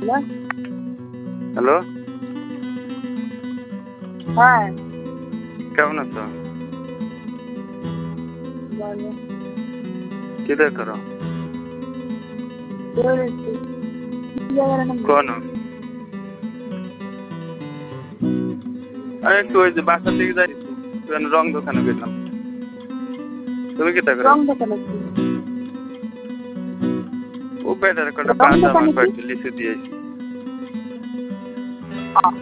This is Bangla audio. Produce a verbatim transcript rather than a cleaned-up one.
হ্যালো হ্যালো হ্যাঁ কেমন আছো? বলো কি দেখ করো? দৌড়েছি জায়গার নাম কোন আরে একটু ওই যে বাসার দিকে যাইছি একটু রং দোকানে গেলাম। তুমি কি দেখো? রং দোকানে কি ও বেটার কটা রং বাদাম আর দোকানে কি কয়েকটা লিচু দিয়েছি।